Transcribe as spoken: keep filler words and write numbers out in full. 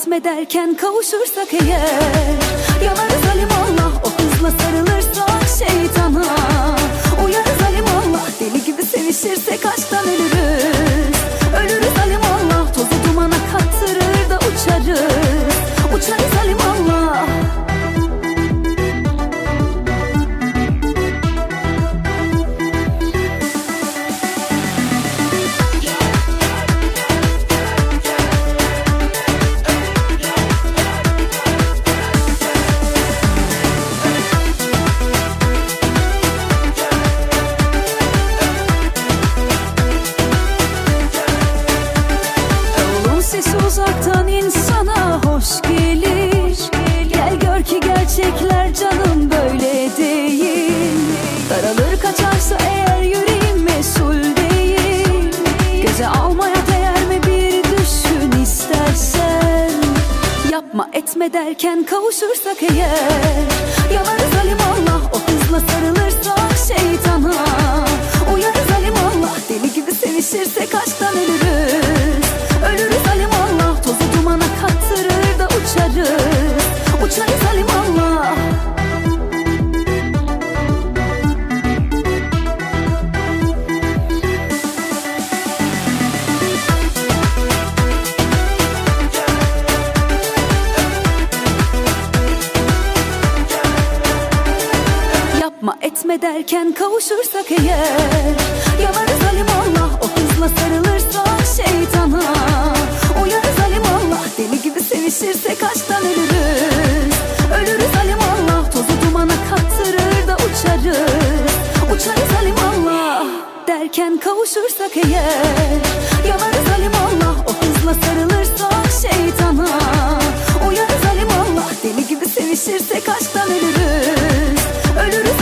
etme derken kavuşursak eğer, yanarız alimallah o hızla sarılırsak şeytana. Uyarız alimallah deli gibi sevişirsek aşktan ölürüz. Ölürüz alimallah tozu dumana kattırır da uçarız. Uçarız alimallah. Uzaktan insana hoş gelir. Gel gör ki gerçekler canım böyle değil. Daralır kaçarsa eğer yüreğim mesul değil. Göze almaya değer mi bir düşün istersen. Yapma etme derken kavuşursak eğer, yanarız alimallah o hızla sarılırsak şeytana. Uyarız alimallah deli gibi sevişirsek aşktan ölürüz. Ölürüz alimallah tozu dumana kattırır da uçarız. Uçarız alimallah. Yapma etme derken kavuşursak eğer, yanarız alimallah o hızla sarılırsak şeytana. Uyarız alimallah deli gibi sevişirsek aşktan ölürüz. Ölürüz alimallah tozu dumana kattırır da uçarız. Uçarız alimallah derken kavuşursak eğer, yanarız alimallah o hızla sarılırsak şeytana. Uyarız alimallah deli gibi sevişirsek aşktan ölürüz. Ölürüz